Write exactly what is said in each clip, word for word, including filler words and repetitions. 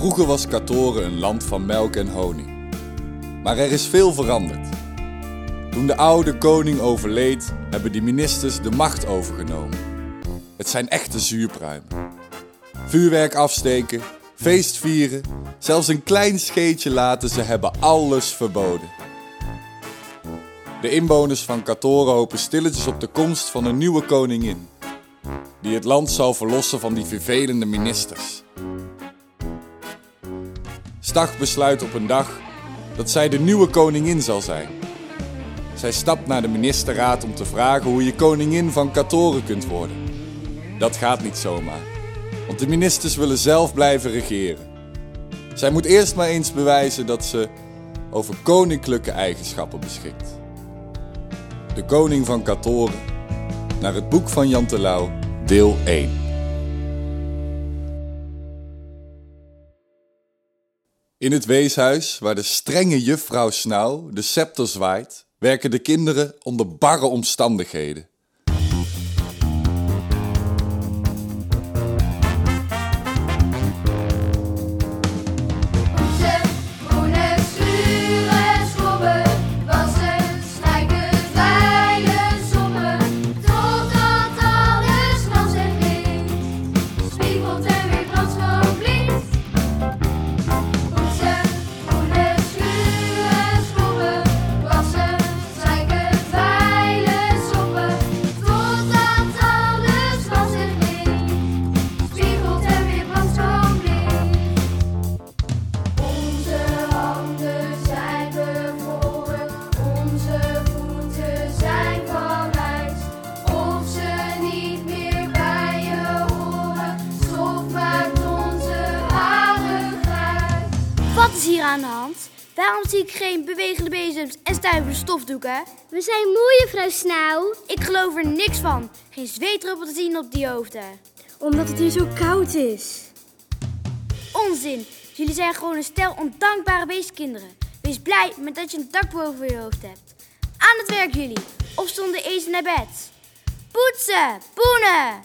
Vroeger was Katoren een land van melk en honing. Maar er is veel veranderd. Toen de oude koning overleed, hebben de ministers de macht overgenomen. Het zijn echte zuurpruimen. Vuurwerk afsteken, feest vieren, zelfs een klein scheetje laten, ze hebben alles verboden. De inwoners van Katoren hopen stilletjes op de komst van een nieuwe koningin, die het land zal verlossen van die vervelende ministers. Stag besluit op een dag dat zij de nieuwe koningin zal zijn. Zij stapt naar de ministerraad om te vragen hoe je koningin van Katoren kunt worden. Dat gaat niet zomaar, want de ministers willen zelf blijven regeren. Zij moet eerst maar eens bewijzen dat ze over koninklijke eigenschappen beschikt. De koning van Katoren, naar het boek van Jan Terlouw, deel één. In het weeshuis, waar de strenge juffrouw Snauw de scepter zwaait, werken de kinderen onder barre omstandigheden. Wat is hier aan de hand? Waarom zie ik geen bewegende bezems en stuivende stofdoeken? We zijn moe, juffrouw Snauw. Ik geloof er niks van. Geen zweetdruppel te zien op die hoofden. Omdat het hier zo koud is. Onzin. Jullie zijn gewoon een stel ondankbare beestkinderen. Wees blij met dat je een dak boven je hoofd hebt. Aan het werk jullie. Of stonden eens naar bed. Poetsen, poenen.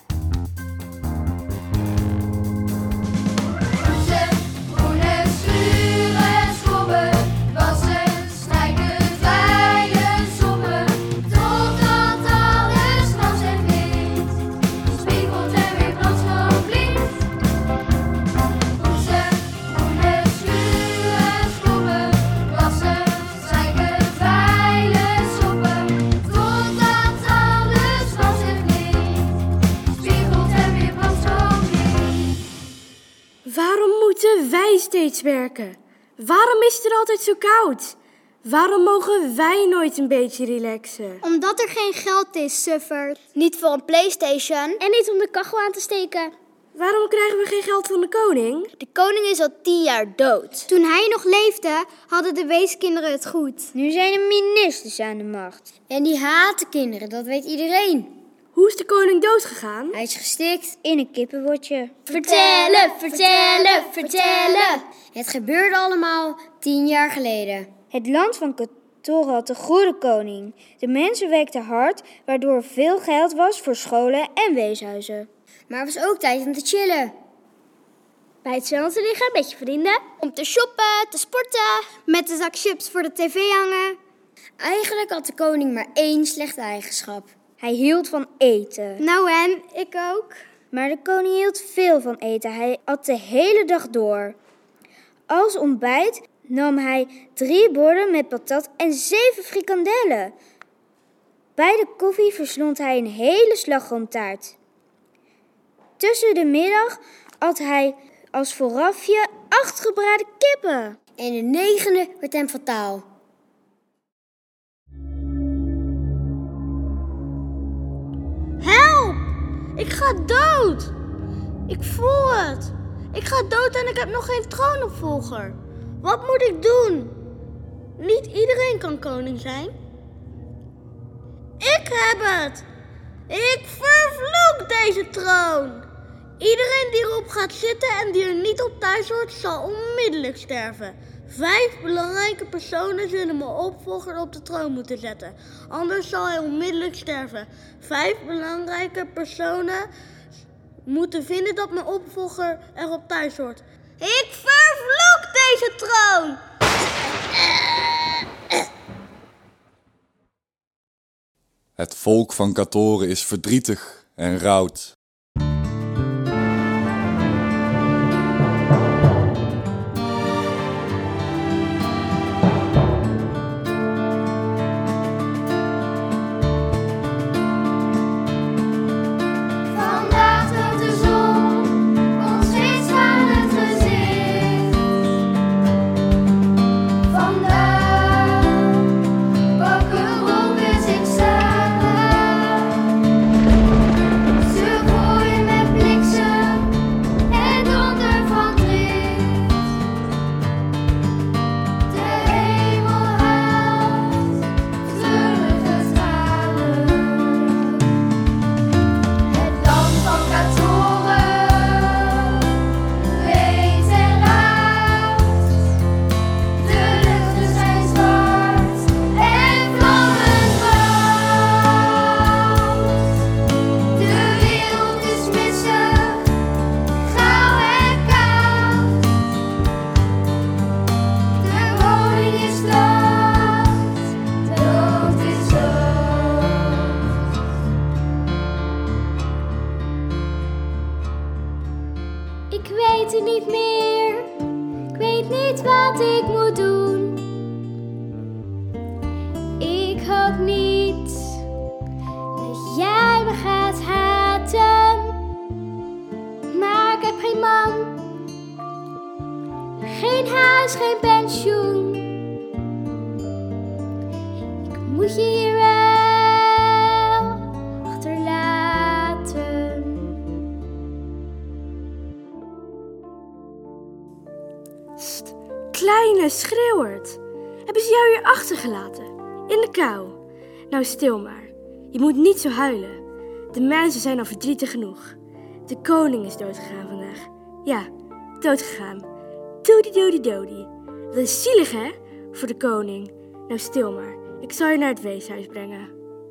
Waarom moeten wij steeds werken? Waarom is het er altijd zo koud? Waarom mogen wij nooit een beetje relaxen? Omdat er geen geld is, sufferd. Niet voor een PlayStation. En niet om de kachel aan te steken. Waarom krijgen we geen geld van de koning? De koning is al tien jaar dood. Toen hij nog leefde, hadden de weeskinderen het goed. Nu zijn de ministers aan de macht. En die haten kinderen, dat weet iedereen. Hoe is de koning doodgegaan? Hij is gestikt in een kippenbotje. Vertellen, vertellen, vertellen. Het gebeurde allemaal tien jaar geleden. Het land van Katoren had een goede koning. De mensen werkten hard, waardoor veel geld was voor scholen en weeshuizen. Maar het was ook tijd om te chillen. Bij het zwembad te liggen met je vrienden. Om te shoppen, te sporten. Met de zak chips voor de tv hangen. Eigenlijk had de koning maar één slechte eigenschap. Hij hield van eten. Nou en, ik ook. Maar de koning hield veel van eten. Hij at de hele dag door. Als ontbijt nam hij drie borden met patat en zeven frikandellen. Bij de koffie verslond hij een hele slagroomtaart. Tussen de middag at hij als voorafje acht gebraden kippen. En de negende werd hem fataal. Help! Ik ga dood! Ik voel het. Ik ga dood en ik heb nog geen troonopvolger. Wat moet ik doen? Niet iedereen kan koning zijn. Ik heb het! Ik vervloek deze troon! Iedereen die erop gaat zitten en die er niet op thuis hoort, zal onmiddellijk sterven. Vijf belangrijke personen zullen mijn opvolger op de troon moeten zetten. Anders zal hij onmiddellijk sterven. Vijf belangrijke personen moeten vinden dat mijn opvolger erop thuis hoort. Ik vervloek deze troon! Het volk van Katoren is verdrietig en rouwt. Vandaag toont de zon ons weer stralend gezicht. Vandaag pakken wolken zich samen. Ze gooien met bliksem en donder van drift. De hemel haalt treurige stralen. Het land van Katoren weet en rouwt. De luchten zijn zwart en vlammen rood. De wereld is misselijk, grauw en koud. De koning is dood, dood is dood. Ik weet het niet meer. Ik weet niet wat ik moet doen. Ik hoop niet dat jij me gaat haten. Maar ik heb geen man, geen huis, geen pensioen. Ik moet je hier wel achterlaten. Sst, kleine schreeuwert. Hebben ze jou hier achtergelaten? In de kou? Nou, stil maar. Je moet niet zo huilen. De mensen zijn al verdrietig genoeg. De koning is doodgegaan vandaag. Ja, doodgegaan. Dodi dodi dodi. Dat is zielig, hè? Voor de koning. Nou, stil maar. Ik zal je naar het weeshuis brengen.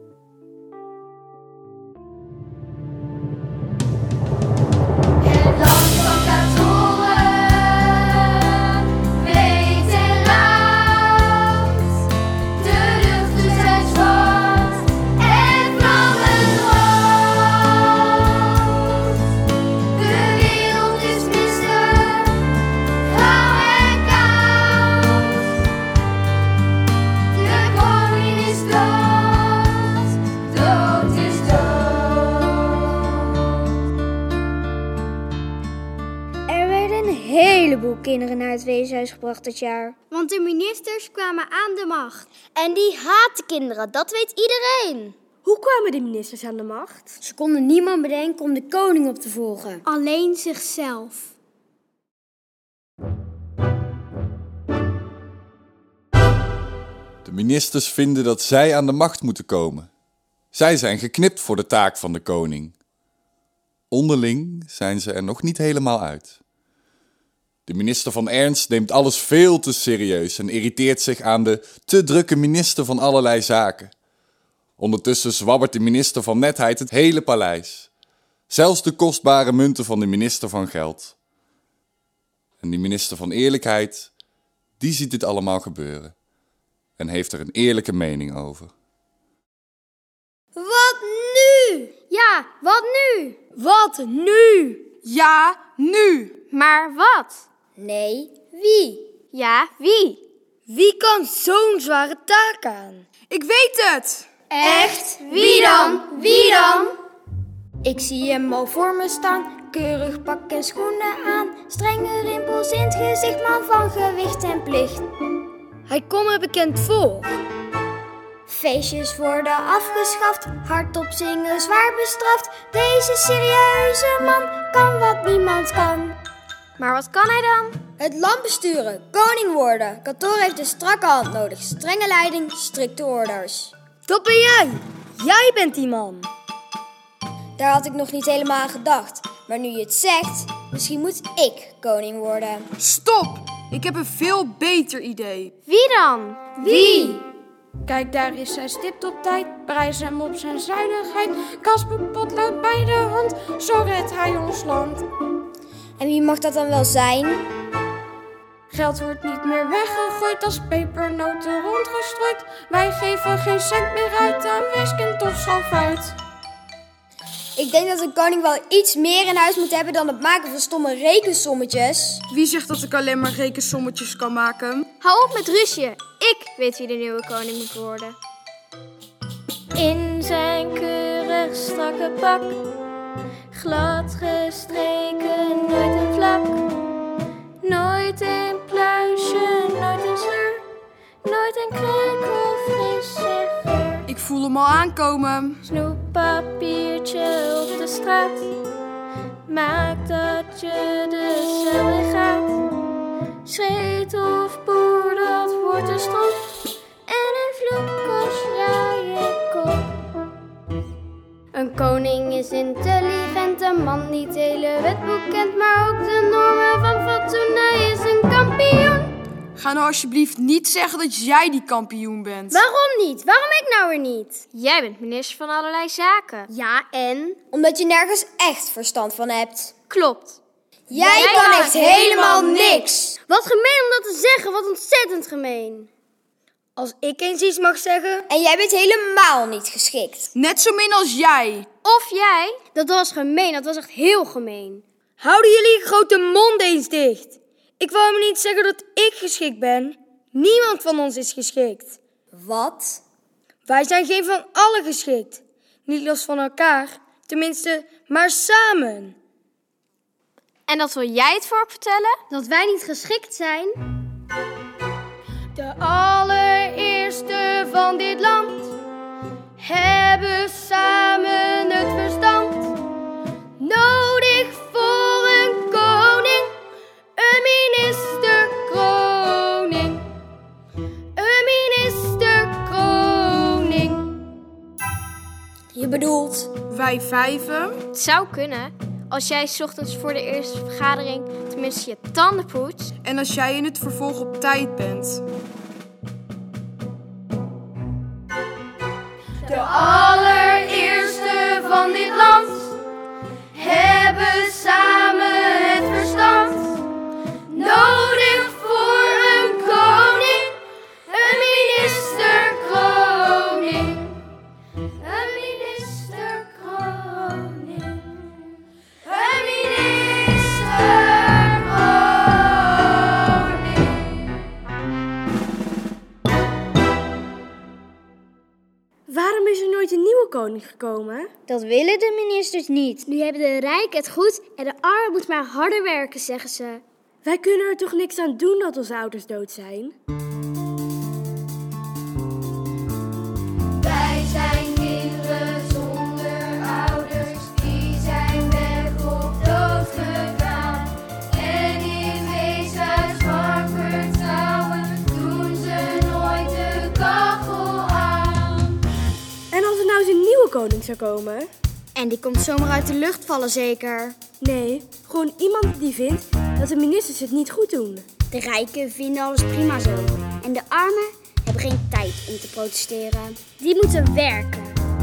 Het land van Katoren weet en rouwt. De luchten zijn zwart en vlammen rood. De wereld is misselijk, grauw en koud. De koning is dood, dood is dood. Er werden een heleboel kinderen naar het weeshuis gebracht dat jaar. Want de ministers kwamen aan de macht. En die haten kinderen, dat weet iedereen. Hoe kwamen de ministers aan de macht? Ze konden niemand bedenken om de koning op te volgen. Alleen zichzelf. De ministers vinden dat zij aan de macht moeten komen. Zij zijn geknipt voor de taak van de koning. Onderling zijn ze er nog niet helemaal uit. De minister van Ernst neemt alles veel te serieus en irriteert zich aan de te drukke minister van allerlei zaken. Ondertussen zwabbert de minister van Netheid het hele paleis. Zelfs de kostbare munten van de minister van Geld. En die minister van Eerlijkheid, die ziet dit allemaal gebeuren. En heeft er een eerlijke mening over. Wat nu? Ja, wat nu? Wat nu? Ja, nu. Maar wat? Nee, wie? Ja, wie? Wie kan zo'n zware taak aan? Ik weet het! Echt? Wie dan? Wie dan? Ik zie hem al voor me staan, keurig pak en schoenen aan. Strenge rimpels in het gezicht, man van gewicht en plicht. Hij komt me bekend voor. Feestjes worden afgeschaft, hardop zingen zwaar bestraft. Deze serieuze man kan wat niemand kan. Maar wat kan hij dan? Het land besturen, koning worden. Katoren heeft een strakke hand nodig. Strenge leiding, strikte orders. Dat ben jij. Jij bent die man. Daar had ik nog niet helemaal aan gedacht. Maar nu je het zegt, misschien moet ik koning worden. Stop! Ik heb een veel beter idee. Wie dan? Wie? Kijk, daar is zij stipt op tijd. Prijs hem op zijn zuinigheid. Kasper Potlood bij de hand. Zo redt hij ons land. En wie mag dat dan wel zijn? Geld wordt niet meer weggegooid als pepernoten rondgestrooid. Wij geven geen cent meer uit aan weeskind of schoolfruit. Ik denk dat een koning wel iets meer in huis moet hebben dan het maken van stomme rekensommetjes. Wie zegt dat ik alleen maar rekensommetjes kan maken? Hou op met ruzie. Ik weet wie de nieuwe koning moet worden. In zijn keurig strakke pak, glad gestreken, nooit een vlak. Nooit een pluisje, nooit een sleur, nooit een krek of frisse geur. Ik voel hem al aankomen. Snoeppapiertje op de straat, maak dat je de cel in gaat. Scheet of boer, dat wordt een strop, en een vloek kost jou je kop. Een koning is intelligent, een man die het hele wetboek kent, maar ook de normen van fatsoen, hij is een kampioen. Ga nou alsjeblieft niet zeggen dat jij die kampioen bent. Waarom niet? Waarom ik nou weer niet? Jij bent minister van allerlei zaken. Ja, en? Omdat je nergens echt verstand van hebt. Klopt. Jij, Jij kan echt helemaal niks. Wat gemeen om dat te zeggen, wat ontzettend gemeen. Als ik eens iets mag zeggen... En jij bent helemaal niet geschikt. Net zo min als jij. Of jij. Dat was gemeen, dat was echt heel gemeen. Houden jullie grote mond eens dicht. Ik wil hem niet zeggen dat ik geschikt ben. Niemand van ons is geschikt. Wat? Wij zijn geen van allen geschikt. Niet los van elkaar, tenminste, maar samen. En dat wil jij het volk vertellen? Dat wij niet geschikt zijn? De allereerste van dit land hebben samen het verstand. Nodig voor een koning, een ministerkroning. Een ministerkroning. Je bedoelt? Wij vijven? Het zou kunnen. Als jij 's ochtends voor de eerste vergadering tenminste je tanden poetst. En als jij in het vervolg op tijd bent. De allereerste van dit land hebben samen het verstand. Nodig voor een koning, een ministerkroning. Een ministerkroning. Een ministerkroning. Waarom is er nooit een nieuwe koning gekomen? Dat willen de ministers niet. Nu hebben de rijken het goed en de armen moeten maar harder werken, zeggen ze. Wij kunnen er toch niks aan doen dat onze ouders dood zijn? Wij zijn kinderen zonder ouders, die zijn weg of dood gegaan. En in weeshuis warm vertrouwen doen ze nooit de kachel aan. En als er nou eens een nieuwe koning zou komen? En die komt zomaar uit de lucht vallen, zeker? Nee, gewoon iemand die vindt dat de ministers het niet goed doen. De rijken vinden alles prima zo. En de armen hebben geen tijd om te protesteren. Die moeten werken.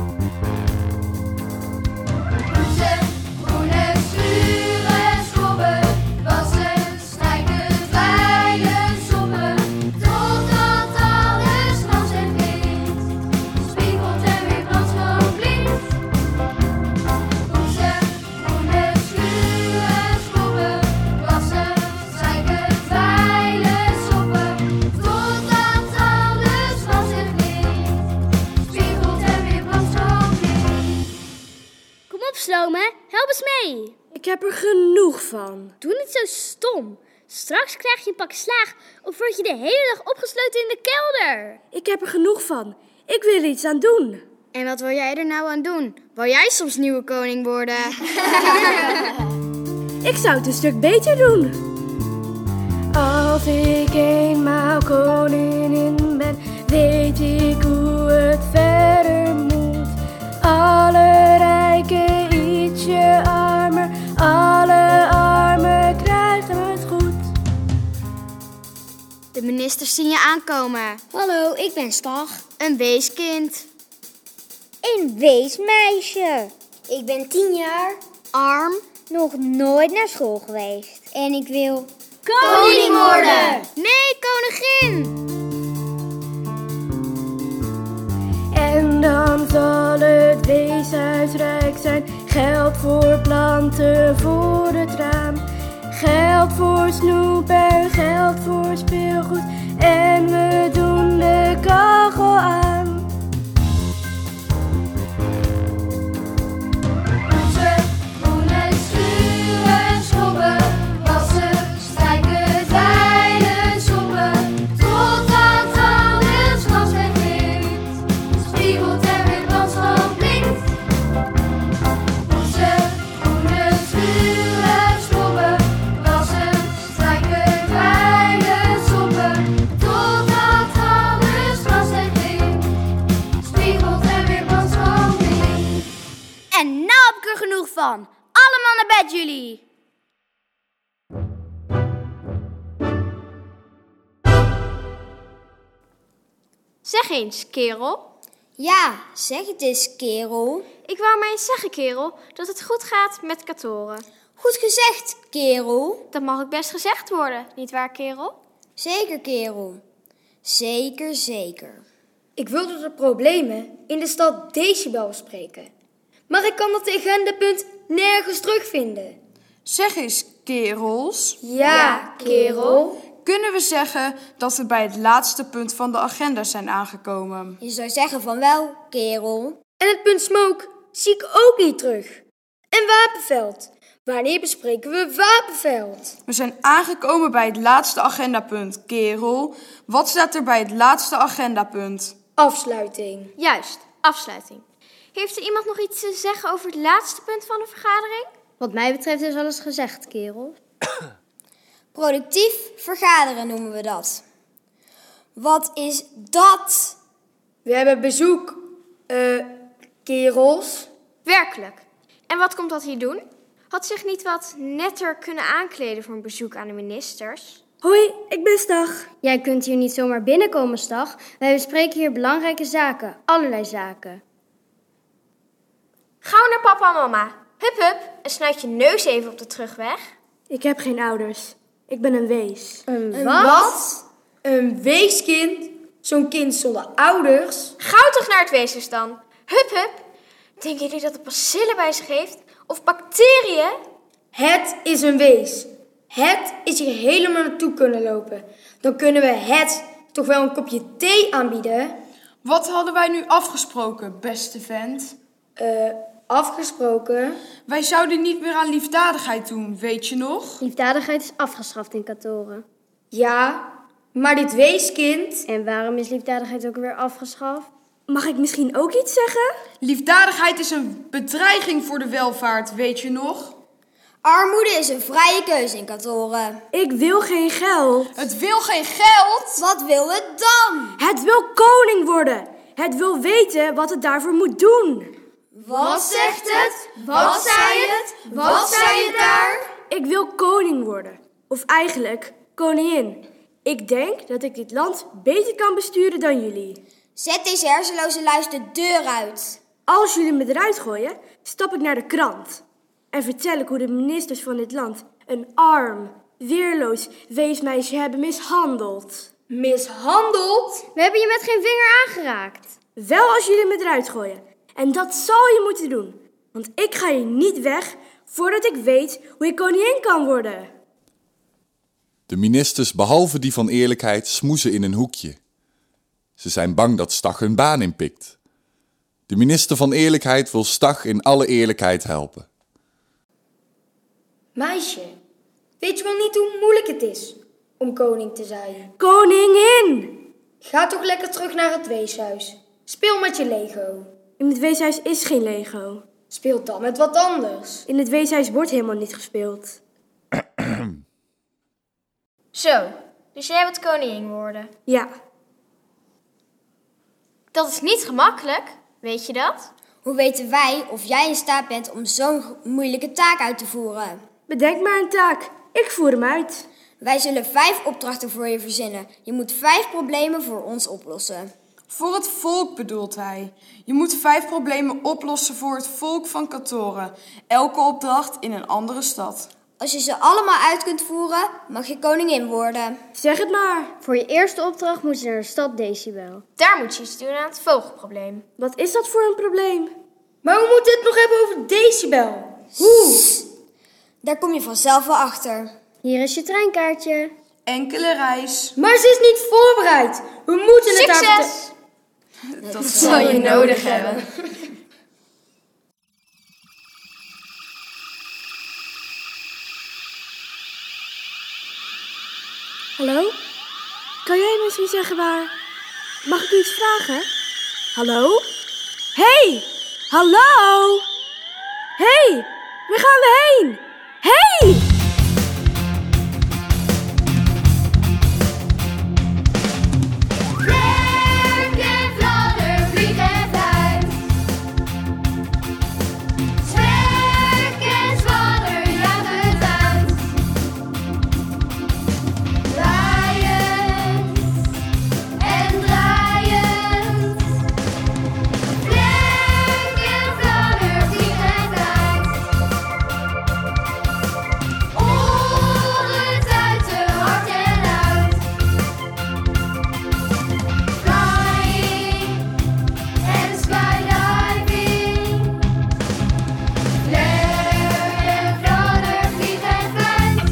Poetsen, groene schuren, schrobben, wassen, strijken, veilen, sommen. Totdat alles glans en wit spiegelt en weer brandschoon blinkt. Poetsen, groene schuren, schrobben, wassen, strijken, veilen, sommen. Totdat alles glans en wit spiegelt en weer brandschoon blinkt. Kom op, Slome. Help eens mee. Ik heb er genoeg van. Doe niet zo stom. Straks krijg je een pak slaag of word je de hele dag opgesloten in de kelder. Ik heb er genoeg van. Ik wil er iets aan doen. En wat wil jij er nou aan doen? Wil jij soms nieuwe koning worden? Ik zou het een stuk beter doen. Als ik eenmaal koningin ben, weet ik hoe het verder moet. Alle rijken ietsje armer, alle armen krijgen het goed. De ministers zien je aankomen. Hallo, ik ben Stag. Een weeskind. Een weesmeisje. Ik ben tien jaar. Arm. Nog nooit naar school geweest. En ik wil Koning worden! Nee, koningin! En dan zal het weeshuis rijk zijn. Geld voor planten voor het raam. Geld voor snoep en geld voor speelgoed. En we doen de kachel aan. Poetsen, poenen, schuren, schrobben, wassen, strijken, dweilen, sommen. Totdat alles glas weggeeft, spiegelt er weer brandstof blinkt. Poetsen, poenen, schuren, schrobben, wassen, strijken, dweilen, sommen. Totdat alles glas weggeeft, spiegelt er weer brandstof blinkt. En nou heb ik er genoeg van. Allemaal naar bed, jullie. Zeg eens, kerel. Ja, zeg het eens, kerel. Ik wou maar eens zeggen, kerel, dat het goed gaat met Katoren. Goed gezegd, kerel. Dat mag ook best gezegd worden, nietwaar, kerel? Zeker, kerel. Zeker, zeker. Ik wilde de problemen in de stad Decibel bespreken. Maar ik kan dat agendapunt nergens terugvinden. Zeg eens, kerels. Ja, kerel. Kunnen we zeggen dat we bij het laatste punt van de agenda zijn aangekomen? Je zou zeggen van wel, kerel. En het punt smoke zie ik ook niet terug. En Wapenveld. Wanneer bespreken we Wapenveld? We zijn aangekomen bij het laatste agendapunt, kerel. Wat staat er bij het laatste agendapunt? Afsluiting. Juist, afsluiting. Heeft er iemand nog iets te zeggen over het laatste punt van de vergadering? Wat mij betreft is alles gezegd, kerel. Productief vergaderen noemen we dat. Wat is dat? We hebben bezoek, eh, kerels. Werkelijk. En wat komt dat hier doen? Had zich niet wat netter kunnen aankleden voor een bezoek aan de ministers? Hoi, ik ben Stag. Jij kunt hier niet zomaar binnenkomen, Stag. Wij bespreken hier belangrijke zaken. Allerlei zaken. Gauw naar papa en mama. Hup, hup. En snuit je neus even op de terugweg. Ik heb geen ouders. Ik ben een wees. Een wat? wat? Een weeskind? Zo'n kind zonder ouders? Gauw toch naar het weeshuis dan. Hup, hup. Denken jullie dat het bacillen bij zich heeft? Of bacteriën? Het is een wees. Het is hier helemaal naartoe kunnen lopen. Dan kunnen we het toch wel een kopje thee aanbieden? Wat hadden wij nu afgesproken, beste vent? Eh, uh, afgesproken? Wij zouden niet meer aan liefdadigheid doen, weet je nog? Liefdadigheid is afgeschaft in Katoren. Ja, maar dit weeskind... En waarom is liefdadigheid ook weer afgeschaft? Mag ik misschien ook iets zeggen? Liefdadigheid is een bedreiging voor de welvaart, weet je nog? Armoede is een vrije keuze in Katoren. Ik wil geen geld. Het wil geen geld? Wat wil het dan? Het wil koning worden. Het wil weten wat het daarvoor moet doen. Wat zegt het? Wat zei het? Wat zei het daar? Ik wil koning worden. Of eigenlijk koningin. Ik denk dat ik dit land beter kan besturen dan jullie. Zet deze hersenloze luis de deur uit. Als jullie me eruit gooien, stap ik naar de krant. En vertel ik hoe de ministers van dit land een arm, weerloos weesmeisje hebben mishandeld. Mishandeld? We hebben je met geen vinger aangeraakt. Wel als jullie me eruit gooien. En dat zal je moeten doen. Want ik ga hier niet weg voordat ik weet hoe ik koningin kan worden. De ministers, behalve die van eerlijkheid, smoezen in een hoekje. Ze zijn bang dat Stag hun baan inpikt. De minister van eerlijkheid wil Stag in alle eerlijkheid helpen. Meisje, weet je wel niet hoe moeilijk het is om koning te zijn? Koningin! Ga toch lekker terug naar het weeshuis. Speel met je Lego. In het weeshuis is geen Lego. Speel dan met wat anders. In het weeshuis wordt helemaal niet gespeeld. Zo, dus jij wilt koningin worden? Ja. Dat is niet gemakkelijk, weet je dat? Hoe weten wij of jij in staat bent om zo'n moeilijke taak uit te voeren? Bedenk maar een taak. Ik voer hem uit. Wij zullen vijf opdrachten voor je verzinnen. Je moet vijf problemen voor ons oplossen. Voor het volk bedoelt hij. Je moet vijf problemen oplossen voor het volk van Katoren. Elke opdracht in een andere stad. Als je ze allemaal uit kunt voeren, mag je koningin worden. Zeg het maar. Voor je eerste opdracht moet je naar de stad Decibel. Daar moet je iets doen aan het vogelprobleem. Wat is dat voor een probleem? Maar we moeten het nog hebben over Decibel. Hoe? Daar kom je vanzelf wel achter. Hier is je treinkaartje. Enkele reis. Maar ze is niet voorbereid. We moeten het haar vertellen. Succes! Dat zal je nodig hebben. Hallo? Kan jij misschien zeggen waar... Mag ik u iets vragen? Hallo? Hey! Hallo? Hey! Waar gaan we heen? Hey! Vlerk en fladder, vlieg en fluit. Zwerk en zwadder, jaag het uit. Draaiend en draaiend. Vlerk en fladder, vlieg en fluit. Oren tuiten, hard en luid. Flying and skydiving. Vlerk en fladder, vlieg en fluit.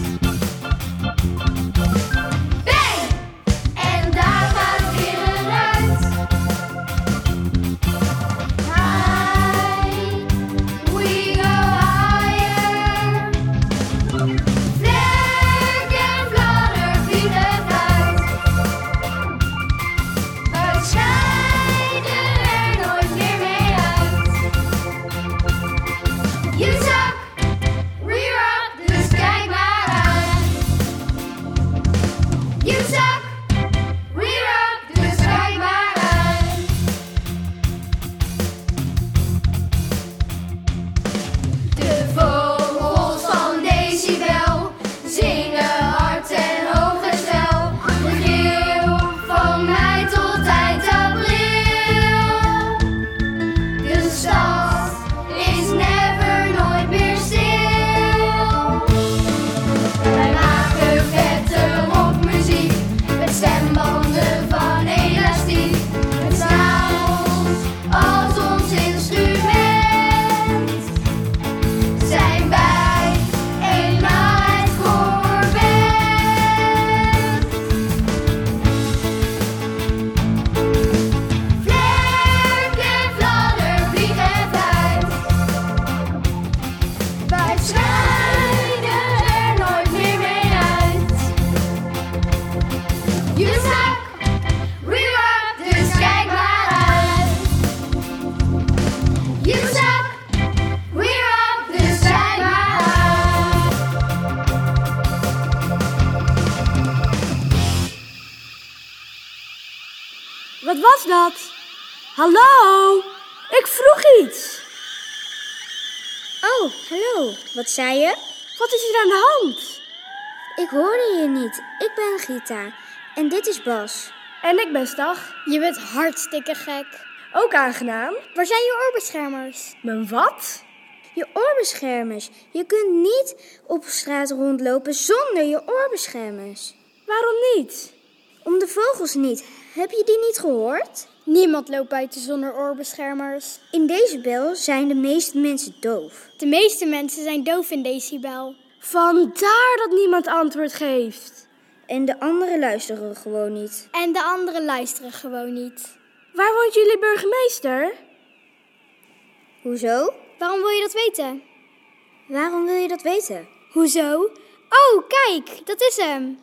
Bang! En daar gaat weer een ruit. High, we go higher. Vlerk en fladder, vlieg en fluit. We scheiden er nooit meer mee uit. Je zak, we rock, dus kijk maar uit. Je zak, we rock, dus kijk maar uit. De vogels van Decibel zingen hard en hoog en snel. De geel van mei tot eind april. De stad is never nooit meer stil. Wij maken vette rockmuziek met stembanden van elastiek. Met snavels als ons instrument. Zijn wij eenmaal het voorbeeld. Vlerk en fladder, vlieg en fluit. Wij scheiden er nooit meer mee uit. Je zak, we rock, dus kijk maar uit. Je zak, we rock, dus kijk maar uit. Wat was dat? Hallo? Ik vroeg iets. Oh, hallo. Wat zei je? Wat is er aan de hand? Ik hoorde je niet. Ik ben Gita. En dit is Bas. En ik ben Stag. Je bent hartstikke gek. Ook aangenaam. Waar zijn je oorbeschermers? Mijn wat? Je oorbeschermers. Je kunt niet op straat rondlopen zonder je oorbeschermers. Waarom niet? Om de vogels niet. Heb je die niet gehoord? Niemand loopt buiten zonder oorbeschermers. In Decibel zijn de meeste mensen doof. De meeste mensen zijn doof in Decibel. Vandaar dat niemand antwoord geeft. En de anderen luisteren gewoon niet. En de anderen luisteren gewoon niet. Waar woont jullie burgemeester? Hoezo? Waarom wil je dat weten? Waarom wil je dat weten? Hoezo? Oh, kijk, dat is hem.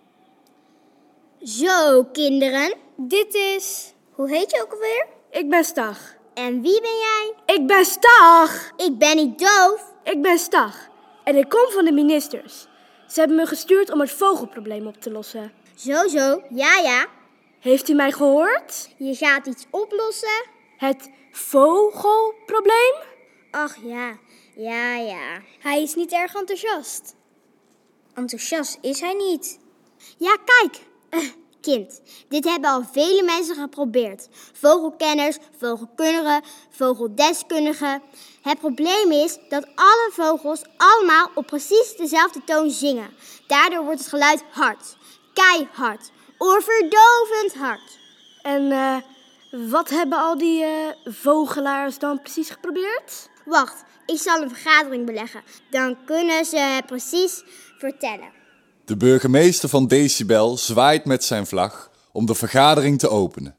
Zo, kinderen. Dit is... Hoe heet je ook alweer? Ik ben Stag. En wie ben jij? Ik ben Stag. Ik ben niet doof. Ik ben Stag. En ik kom van de ministers. Ze hebben me gestuurd om het vogelprobleem op te lossen. Zo, zo. Ja, ja. Heeft u mij gehoord? Je gaat iets oplossen? Het vogelprobleem? Ach ja, ja, ja. Hij is niet erg enthousiast. Enthousiast is hij niet. Ja, kijk. Uh, kind. Dit hebben al vele mensen geprobeerd. Vogelkenners, vogelkundigen, vogeldeskundigen. Het probleem is dat alle vogels allemaal op precies dezelfde toon zingen. Daardoor wordt het geluid hard. Keihard. Oorverdovend hard. En uh, wat hebben al die uh, vogelaars dan precies geprobeerd? Wacht, ik zal een vergadering beleggen. Dan kunnen ze het precies vertellen. De burgemeester van Decibel zwaait met zijn vlag om de vergadering te openen.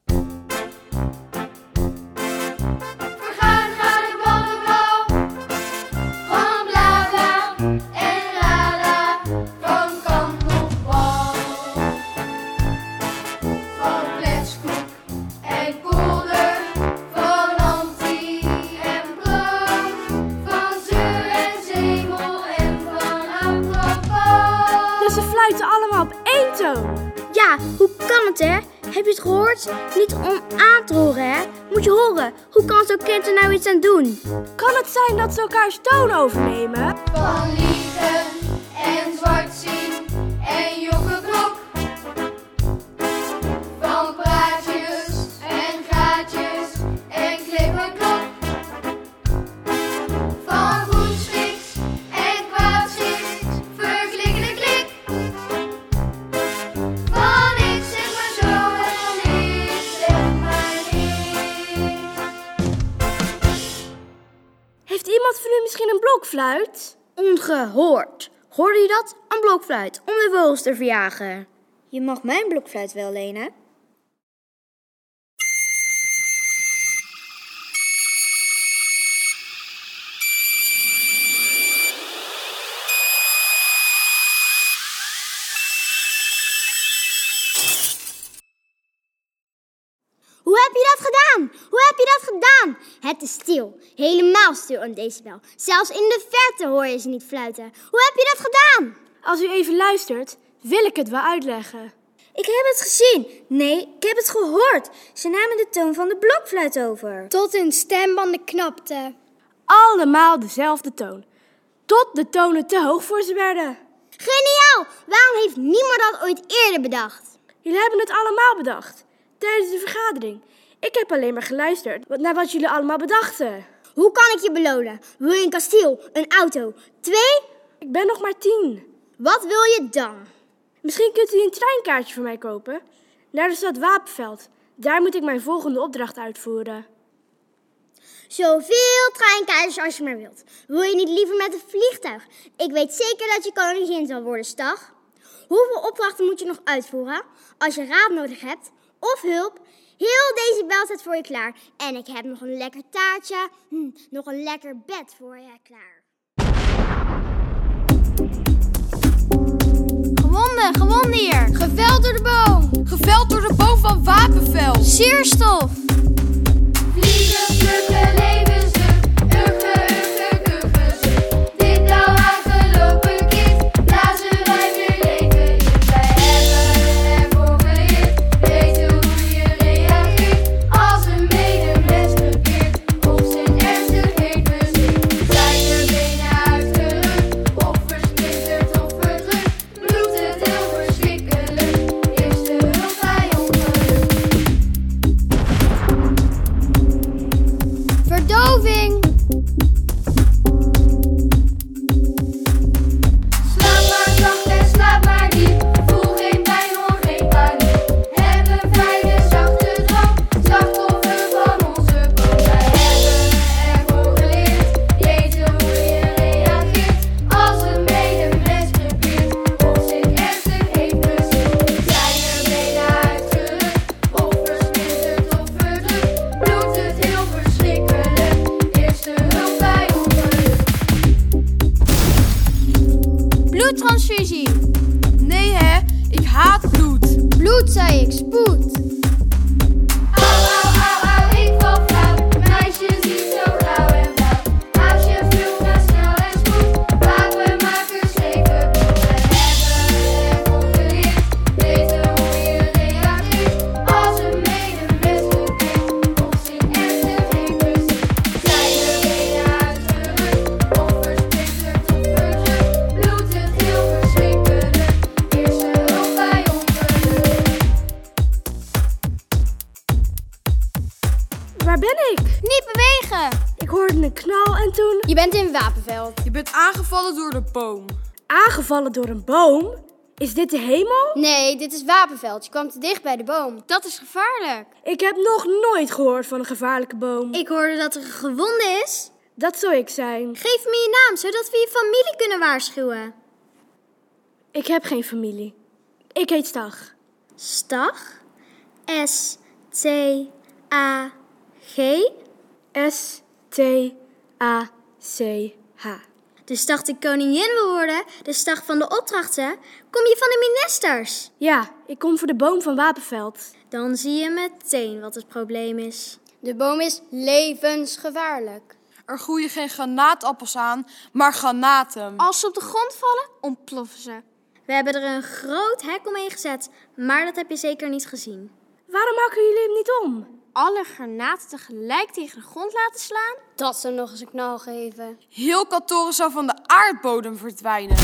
Vergadering gaat de ballen blauw, van bla bla en la la, van kant nog bal. Van kletskoek en kolder, van anti en blauw, van zeur en zemel en van apropos. Dus ze fluiten allemaal op één toon. Ja, hoe kan het, hè? Heb je het gehoord? Niet om aan te horen, hè? Moet je horen. Hoe kan zo'n kind er nou iets aan doen? Kan het zijn dat ze elkaars toon overnemen? Van liegen en zwart zien en jokkenklok. Van praatjes en gaatjes en klippenklok. Van goed schiks en kwaad schiks, verklikkende klik. Van ik zeg maar zo en ik zeg maar niks. Heeft iemand van u misschien een blokfluit? Ongehoord. Hoorde je dat? Een blokfluit om de vogels te verjagen. Je mag mijn blokfluit wel lenen. Hoe heb je dat gedaan? Hoe heb je dat gedaan? Het is stil. Helemaal stil in Decibel. Zelfs in de verte hoor je ze niet fluiten. Hoe heb je dat gedaan? Als u even luistert, wil ik het wel uitleggen. Ik heb het gezien. Nee, ik heb het gehoord. Ze namen de toon van de blokfluit over. Tot hun stembanden knapten. Allemaal dezelfde toon. Tot de tonen te hoog voor ze werden. Geniaal! Waarom heeft niemand dat ooit eerder bedacht? Jullie hebben het allemaal bedacht. Tijdens de vergadering. Ik heb alleen maar geluisterd naar wat jullie allemaal bedachten. Hoe kan ik je belonen? Wil je een kasteel, een auto, twee? Ik ben nog maar tien. Wat wil je dan? Misschien kunt u een treinkaartje voor mij kopen. Naar de stad Wapenveld. Daar moet ik mijn volgende opdracht uitvoeren. Zoveel treinkaartjes als je maar wilt. Wil je niet liever met een vliegtuig? Ik weet zeker dat je koningin zal worden, Stag. Hoeveel opdrachten moet je nog uitvoeren? Als je raad nodig hebt of hulp, heel Decibel staat voor je klaar. En ik heb nog een lekker taartje, hm, nog een lekker bed voor je klaar. Gewonnen, gewonnen hier. Geveld door de boom. Geveld door de boom van Wapenveld. Sierstof. Vliegen, vluchten, leven ze. Ugge, ugge, ugge ze. Dit nou aangelopen kind, blazen wij weer leven in. Wij hebben ervoor geleerd, weten hoe je reageert als een medemens bekeert of zijn ernstig heet bezweert. Zijn er benen uitgerukt of versplinterd of verdrukt, bloedt het heel verschrikkelijk. Eerste hulp bij ongeluk. Verdoving! Slaap maar zacht en slaap maar diep. Voel geen pijn, hoor geen paniek. Heb een fijne zachte droom. Slachtoffer van onze boom. Wij hebben ervoor geleerd. Weten hoe je reageert als een medemens krepeert of zich ernstig heeft bezield. Zijn er benen uitgerukt of versplinterd of verdrukt, bloedt het heel verschrikkelijk. Eerste hulp bij ongeluk. Bloedtransfusie. Nee hè, ik haat bloed. Bloed, zei ik, spoed. Au, au, au, au, ik val flauw. Meisjes die zo blauw en blauw. Als je vlug gaat snel en spoed. Wapenmakers geven bloed. We hebben ervoor geleerd. Weten hoe je reageert als een medemens bekeert of zich ernstig heeft bezield. Zijn er benen uitgerukt of versplinterd of verdrukt, bloedt het heel verschrikkelijk. Eerste hulp bij ongeluk. een knal en toen... Je bent in Wapenveld. Je bent aangevallen door de boom. Aangevallen door een boom? Is dit de hemel? Nee, dit is Wapenveld. Je kwam te dicht bij de boom. Dat is gevaarlijk. Ik heb nog nooit gehoord van een gevaarlijke boom. Ik hoorde dat er een gewonde is. Dat zou ik zijn. Geef me je naam, zodat we je familie kunnen waarschuwen. Ik heb geen familie. Ik heet Stag. Stag? S T A G? S T A C H. Dus dacht ik koningin wil worden, de stag van de opdrachten, kom je van de ministers. Ja, ik kom voor de boom van Wapenveld. Dan zie je meteen wat het probleem is. De boom is levensgevaarlijk. Er groeien geen granaatappels aan, maar granaten. Als ze op de grond vallen, ontploffen ze. We hebben er een groot hek omheen gezet, maar dat heb je zeker niet gezien. Waarom hakken jullie hem niet om? Alle granaten tegelijk tegen de grond laten slaan? Dat zou nog eens een knal geven. Heel Katoren zou van de aardbodem verdwijnen.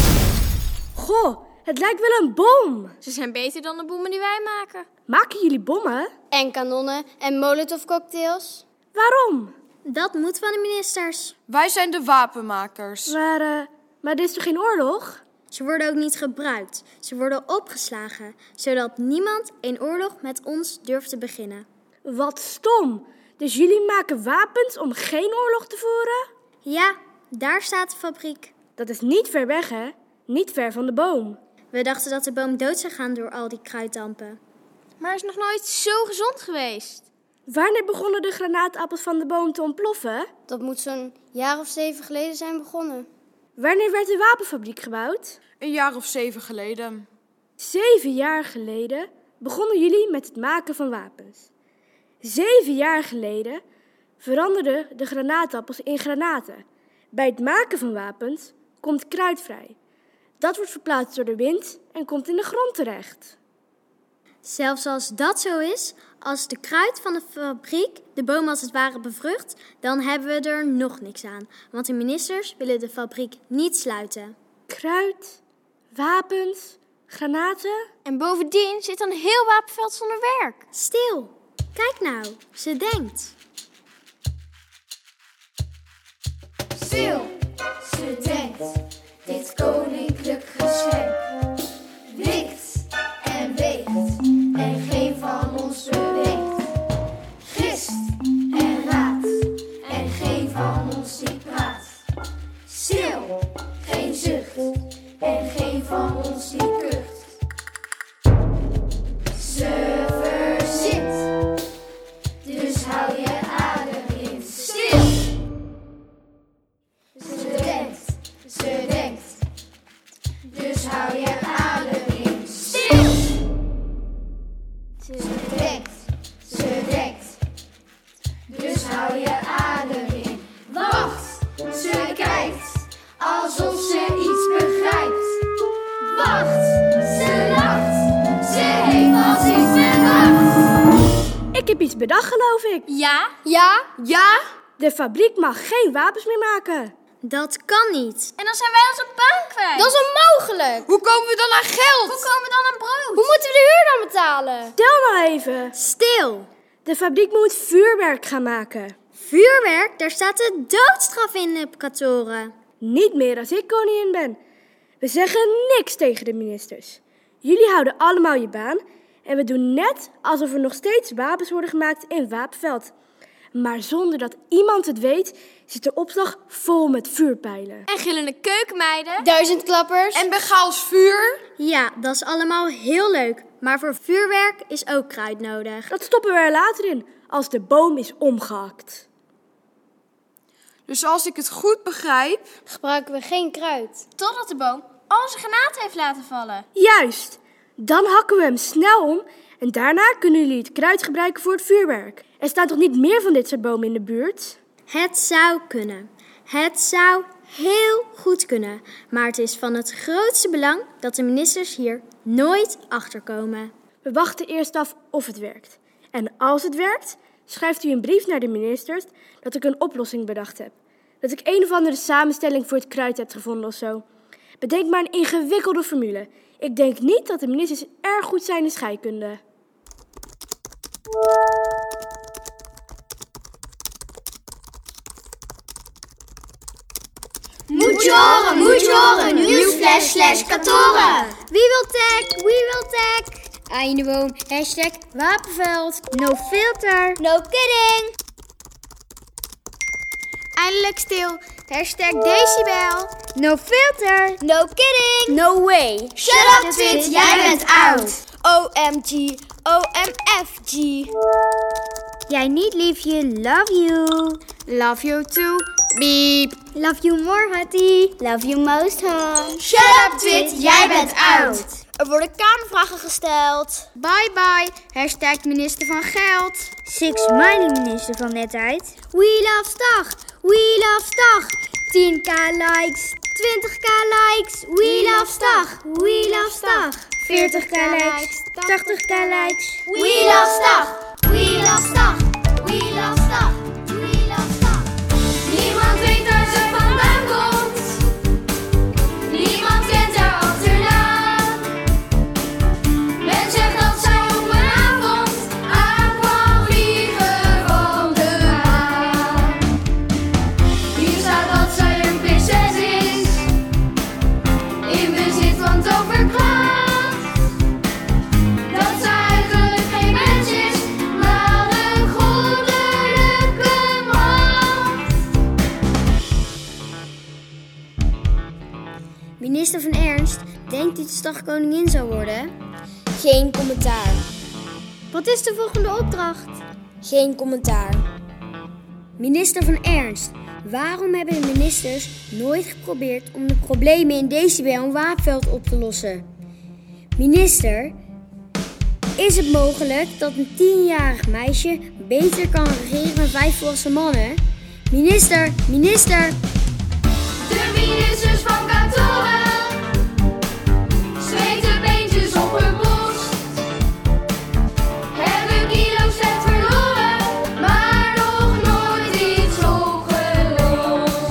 Goh, het lijkt wel een bom. Ze zijn beter dan de bommen die wij maken. Maken jullie bommen? En kanonnen en molotovcocktails. Waarom? Dat moet van de ministers. Wij zijn de wapenmakers. Maar, uh, maar dit is toch geen oorlog? Ze worden ook niet gebruikt. Ze worden opgeslagen, zodat niemand een oorlog met ons durft te beginnen. Wat stom. Dus jullie maken wapens om geen oorlog te voeren? Ja, daar staat de fabriek. Dat is niet ver weg, hè? Niet ver van de boom. We dachten dat de boom dood zou gaan door al die kruiddampen. Maar hij is nog nooit zo gezond geweest. Wanneer begonnen de granaatappels van de boom te ontploffen? Dat moet zo'n jaar of zeven geleden zijn begonnen. Wanneer werd de wapenfabriek gebouwd? Een jaar of zeven geleden. Zeven jaar geleden begonnen jullie met het maken van wapens. Zeven jaar geleden veranderden de granaatappels in granaten. Bij het maken van wapens komt kruid vrij. Dat wordt verplaatst door de wind en komt in de grond terecht. Zelfs als dat zo is, als de kruid van de fabriek de boom als het ware bevrucht, dan hebben we er nog niks aan. Want de ministers willen de fabriek niet sluiten. Kruid, wapens, granaten. En bovendien zit dan heel Wapenveld zonder werk. Stil, kijk nou, ze denkt. Stil, ze denkt, dit koninklijk geschenk wikt en weegt en geen van ons beweegt. Gist en raadt en geen van ons die praat. Stil, geen zucht en geen van ons die kucht. Ze verzint, dus hou je adem in. Stil! Ze denkt, ze denkt, dus hou je adem in. Stil! Ze denkt, ze denkt, dus hou je adem in. Wacht, ze kijkt, alsof ze iets begrijpt. Wacht, ze lacht, ze heeft als iets bedacht. Ik heb iets bedacht, geloof ik. Ja? Ja? Ja? De fabriek mag geen wapens meer maken. Dat kan niet. En dan zijn wij onze baan kwijt. Dat is onmogelijk. Hoe komen we dan aan geld? Hoe komen we dan aan brood? Hoe moeten we de huur dan betalen? Stel nou even. Stil. De fabriek moet vuurwerk gaan maken. Vuurwerk? Daar staat de doodstraf in op Katoren. Niet meer als ik koningin ben. We zeggen niks tegen de ministers. Jullie houden allemaal je baan en we doen net alsof er nog steeds wapens worden gemaakt in Wapenveld. Maar zonder dat iemand het weet, zit de opslag vol met vuurpijlen. En gillende keukenmeiden. Duizendklappers. En begaals vuur. Ja, dat is allemaal heel leuk. Maar voor vuurwerk is ook kruid nodig. Dat stoppen we er later in, als de boom is omgehakt. Dus als ik het goed begrijp, gebruiken we geen kruid. Totdat de boom al zijn granaten heeft laten vallen. Juist. Dan hakken we hem snel om en daarna kunnen jullie het kruid gebruiken voor het vuurwerk. Er staan toch niet meer van dit soort bomen in de buurt? Het zou kunnen. Het zou heel goed kunnen. Maar het is van het grootste belang dat de ministers hier nooit achterkomen. We wachten eerst af of het werkt. En als het werkt, schrijft u een brief naar de ministers dat ik een oplossing bedacht heb. Dat ik een of andere samenstelling voor het kruid heb gevonden of zo. Bedenk maar een ingewikkelde formule. Ik denk niet dat de ministers erg goed zijn in scheikunde. Katoren, nieuwsflash slash Katoren. Wie wil tag? Wie wil tag? Aan in de boom, hashtag Wapenveld. No filter. No kidding. Eindelijk stil, hashtag Decibel. No filter. No kidding. No way. Shut up Twit, jij bent out. O M G, O M F G. Jij niet, liefje. Love you. Love you too. Beep. Love you more, Hattie. Love you most, hon. Shut up Twit, jij bent out. Er worden kamervragen gesteld. Bye bye, hashtag minister van Geld. Six Smiling, minister van Netheid. We love Stag, we love Stag. tien k likes, twintig k likes. We love Stag, we love Stag. veertig k likes, tachtig k likes. We love Stag, we love Stag, we love Stag, we love Stag. Niemand weet waar ze vandaan komt. Niemand kent haar achternaam. Men zegt dat zij op een avond aankwam vliegen van de maan. Hier staat dat zij een prinses is, in bezit van toverkracht. Dat zij eigenlijk geen mens is, maar een goddelijke macht. Minister van Ernst, denkt u dat Stag koningin zou worden? Geen commentaar. Wat is de volgende opdracht? Geen commentaar. Minister van Ernst, waarom hebben de ministers nooit geprobeerd om de problemen in Decibel en Wapenveld op te lossen? Minister, is het mogelijk dat een tienjarig meisje beter kan regeren dan vijf volwassen mannen? Minister, minister! De ministers van Katoren zweten beentjes op hun borst. Hebben kilo's vet verloren, maar nog nooit iets opgelost.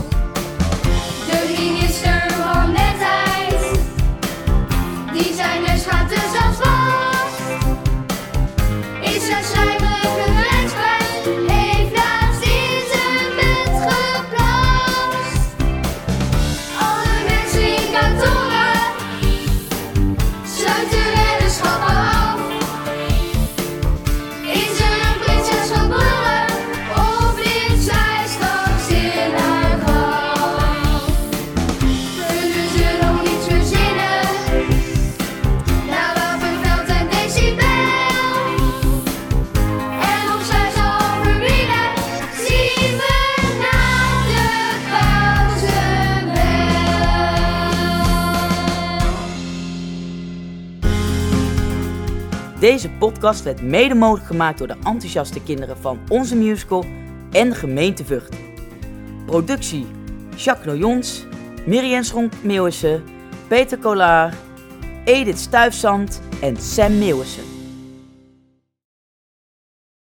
De minister van Netheid, die zijn neus gaat dus als vast. Is een slijmerige lijkspijs, heeft laatst in zijn bed geplast. Alle mensen in Katoren sluiten weddenschappen af. Is er een prinses geboren of ligt zij straks in haar graf? Kunnen ze nog iets verzinnen naar Wapenveld en Decibel? En of zij zal overwinnen, zien we na de pauze wel. Deze podcast werd mede mogelijk gemaakt door de enthousiaste kinderen van Onze Musical en de gemeente Vught. Productie Jacques Noyons, Miriam Schronk-Meeuwissen, Peter Collard, Edith Stuyvesant en Sam Meeuwissen.